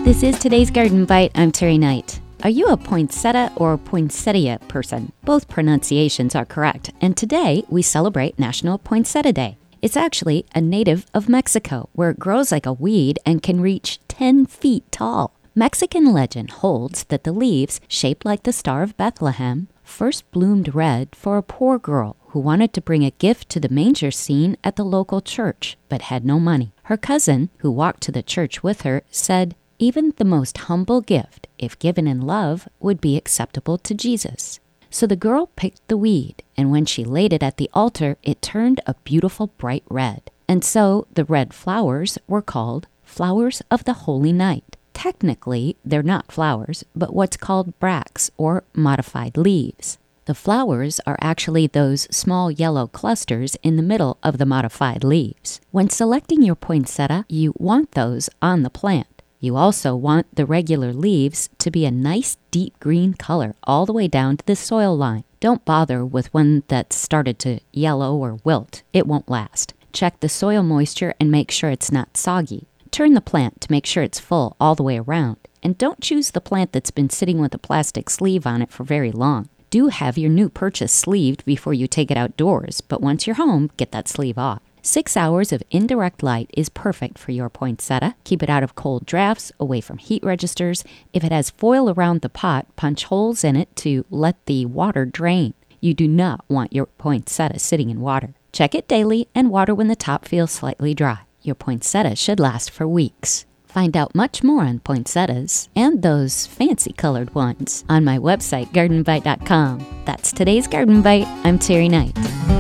This is today's Garden Bite. I'm Terry Knight. Are you a poinsettia or poinsettia person? Both pronunciations are correct, and today we celebrate National Poinsettia Day. It's actually a native of Mexico, where it grows like a weed and can reach 10 feet tall. Mexican legend holds that the leaves, shaped like the Star of Bethlehem, first bloomed red for a poor girl who wanted to bring a gift to the manger scene at the local church, but had no money. Her cousin, who walked to the church with her, said, "Even the most humble gift, if given in love, would be acceptable to Jesus." So the girl picked the weed, and when she laid it at the altar, it turned a beautiful bright red. And so the red flowers were called flowers of the Holy Night. Technically, they're not flowers, but what's called bracts, or modified leaves. The flowers are actually those small yellow clusters in the middle of the modified leaves. When selecting your poinsettia, you want those on the plant. You also want the regular leaves to be a nice deep green color all the way down to the soil line. Don't bother with one that's started to yellow or wilt. It won't last. Check the soil moisture and make sure it's not soggy. Turn the plant to make sure it's full all the way around. And don't choose the plant that's been sitting with a plastic sleeve on it for very long. Do have your new purchase sleeved before you take it outdoors, but once you're home, get that sleeve off. 6 hours of indirect light is perfect for your poinsettia. Keep it out of cold drafts, away from heat registers. If it has foil around the pot, punch holes in it to let the water drain. You do not want your poinsettia sitting in water. Check it daily and water when the top feels slightly dry. Your poinsettia should last for weeks. Find out much more on poinsettias and those fancy colored ones on my website, gardenbite.com. That's today's Garden Bite. I'm Terry Knight.